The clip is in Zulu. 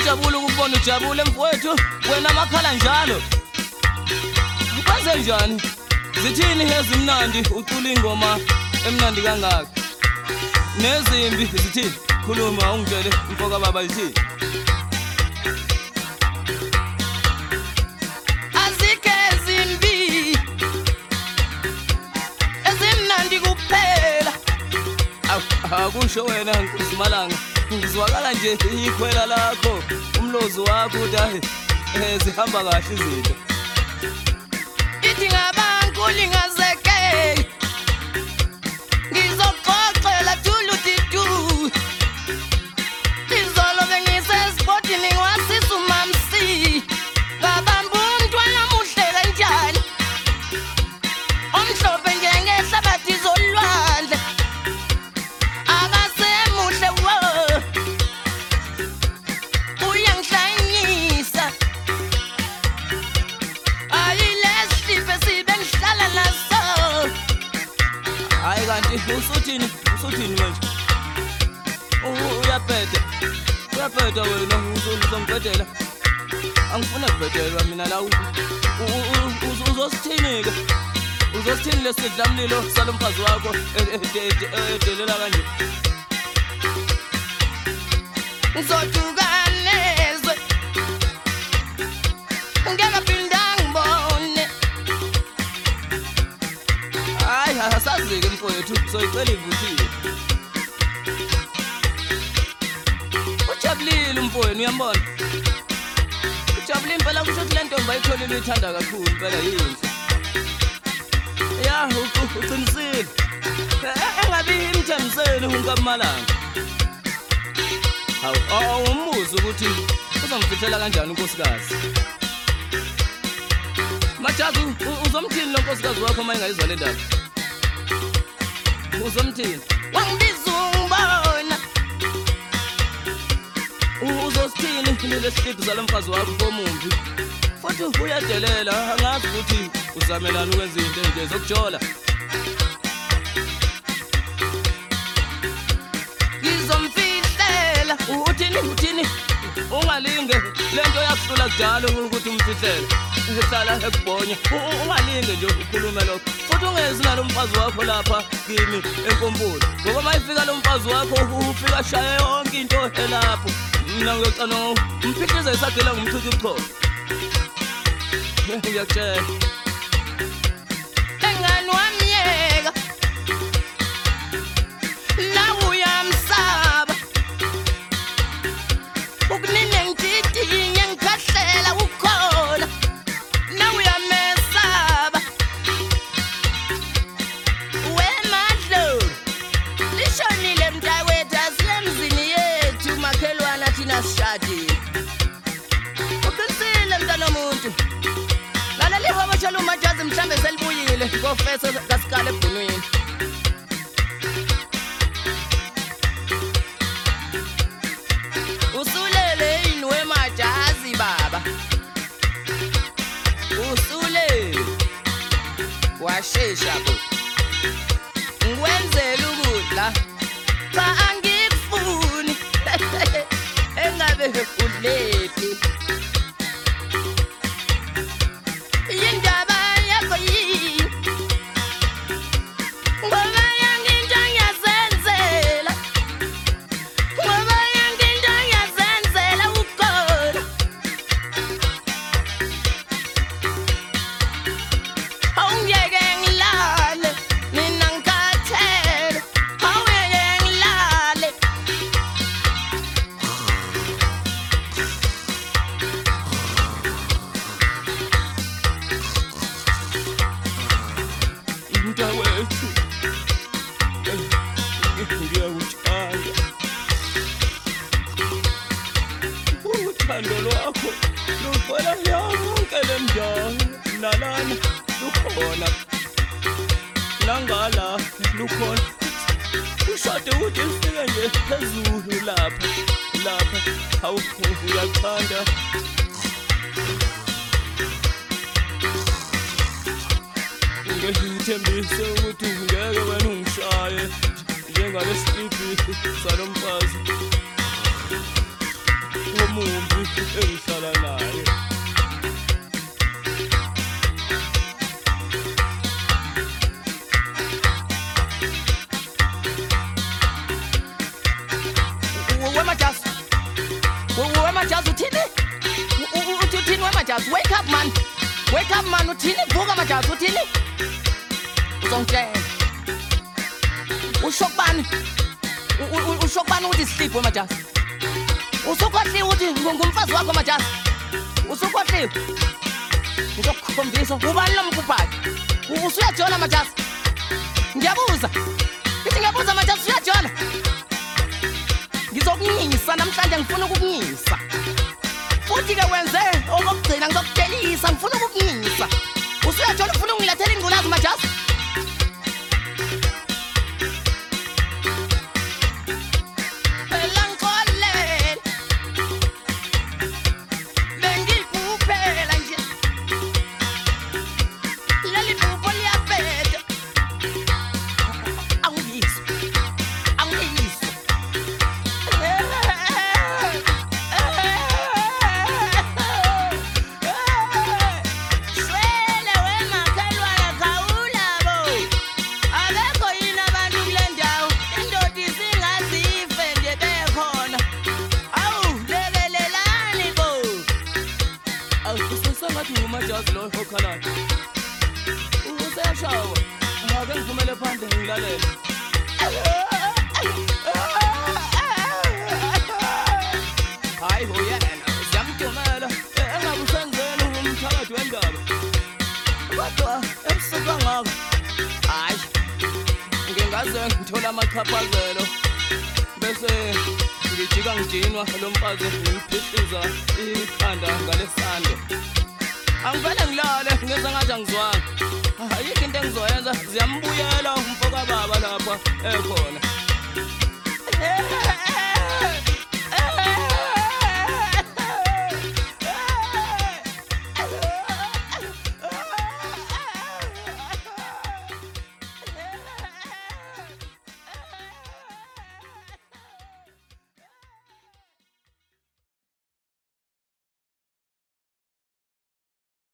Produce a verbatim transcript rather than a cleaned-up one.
ngiyajabula ukubona ujabule mfowethu wena makhala njalo kwenze njani zithini ezimnandi ucula ingoma emnandi kangaka nezimbi zithini khuluma ungitshele mfoka baba zithini azike ezimbi ezimnandi kuphela akusho wena nkuzimalanga ngizwakala nje ikhwela lakho umlozi wakho uthi zihamba kahle izinto ithi ngabankulu ngazeke ngizoxoxela thulu titu izolo bengisesipotini ngiwasisa umamsi ngabamba umntwana muhle kanjani omhlophe njengehlabathi zolwandle akasemuhle wo uyangihlanyisa ayilesife sibe ngihlala naso hayi kanti usuthini usuthini manje uyaphetha uyaphetha wena uzongibhedela angifuna ukubhedelwa mina la uzosithini-ke uzosithini lesidlamlilo salomfazi wakho edelela kanje ngizohlukanezwe ngingaphinda ngibone hayi asazike mfowethu soyicela ivuthile ujabulile umfowenu uyambona ujabulile impela kusho ukuthi le ntombi ayitholile uyithanda kakhulu impela yinhle ya uqinisile engabi imthembiseni unkamalanga hawu umbuzo ukuthi uzongifihlela kanjani unkosikazi Majazi uzomthini lo nkosikazi wakho uma engayizwa le ndaba uzomthini wangibiza ungibona uzosithini lesihliphi salomfazi wakho komumbi futhi uyadelela angazi ukuthi uzamelana ukwenza izinto nje zokujola ngizomfihlela uthini uthini ungalinge lento yakuhlula kujalo ukuthi umfihlele uhlala ekubonye ungalinge nje ukhulume lokho futhi ungezi nalo mfazi wakho lapha kimi enkompola ngoba mayifika lo mfazi wakho ufika shaya yonke into elapho mina ngiyocana umphihlize isagela ngumthuthi ubukhona ngiyakutshela engani wamyeka nawe uyamsaba ukunine ngididinye ngikhahlela ukhona nawe uyamesaba wemadlo lishonile mntakwethu asiyemzini yethu makhelwana thina sishadile uqinisile mntana omuntu laleliwa bashalo umajazi mhlambe selibuyile ngofesa kasikale ebhunwini usulele yini wemajazi baba usulele washesha bo ngikwenzela ukudla cha angikufuni engabe udleti indaba yakho yini ngoba yanginto ngiyazenzela ngoba yanginto ngiyazenzela ukhona awungiyeke ngilale mina ngikhathele awungiyeke ngilale mntakwethu ngiyawuthanda uthando lwakho lugcwala yonke le ndawo nalana lukhona nangala lukhona ushade ukuthi sifike nje phezulu lapha lapha hawu uyathanda ngithembise ukuthi ngeke wena ungishaye njengalesihliphi salomfazi ngoba omumbi engihlala naye. Wemajazi wemajazi uthini uthi uthini wemajazi wake up man wake up man uthini vuka majazi uthini uzongitshela ushokubani ushokubani uthi sleep wemajazi usukhohliwe uthi ngumfazi wakho majazi usukhohliwe ngizokukhombisa ubani lo mkhuphayo usuyajona majazi ngiyabuza ngithi ngiyabuza majazi usuyajona ngizokunyisa namhlanje ngifuna ukukunyisa futhi ke wenze okugcina ngizokudelisa ngifuna ukukunyisa usuyajona ufuna ungilethela ingculazi majazi umajazi lo okhalana useyashawa ake ngivumele phandle ngilalele hayi hoyena siyamdumela engabe usenzeni umthakathi wendaba kodwa ebusuku ngako hayi ngingaze ngithola amachaphazelo bese ngijika ngijinwa lo mfazi ngiphihliza ikhanda ngalesando angivele ngilale ngenza ngathi angizwanga ayikho into engizoyenza ziyambuyela umfoka baba lapha ekhona